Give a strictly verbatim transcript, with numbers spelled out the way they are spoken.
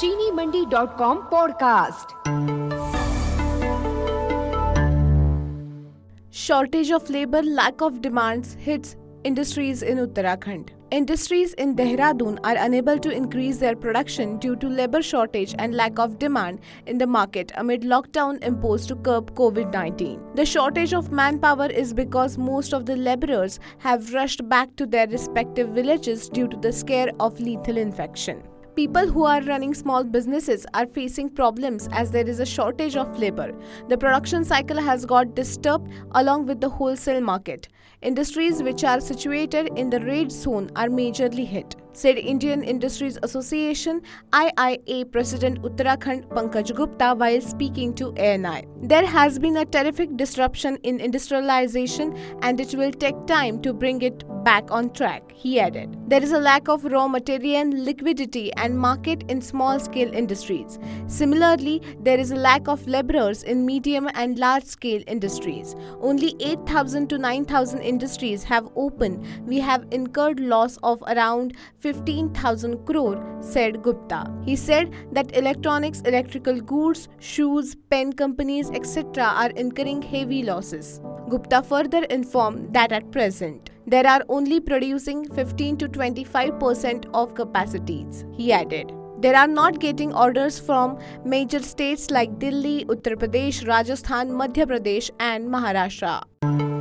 चीनी Mandi dot com podcast. Shortage of labor, lack of demands hits industries in Uttarakhand. Industries in Dehradun are unable to increase their production due to labor shortage and lack of demand in the market amid lockdown imposed to curb covid nineteen. The shortage of manpower is because most of the laborers have rushed back to their respective villages due to the scare of lethal infection. People who are running small businesses are facing problems as there is a shortage of labor. The production cycle has got disturbed along with the wholesale market. Industries which are situated in the red zone are majorly hit, said Indian Industries Association I I A President Uttarakhand Pankaj Gupta while speaking to A N I. There has been a terrific disruption in industrialization and it will take time to bring it back on track, he added. There is a lack of raw material, liquidity and market in small-scale industries. Similarly, there is a lack of laborers in medium and large-scale industries. Only eight thousand to nine thousand industries have opened. We have incurred loss of around fifteen thousand crore, said Gupta. He said that electronics, electrical goods, shoes, pen companies, et cetera are incurring heavy losses. Gupta further informed that at present, there are only producing fifteen to twenty-five percent of capacities, he added. They are not getting orders from major states like Delhi, Uttar Pradesh, Rajasthan, Madhya Pradesh and Maharashtra.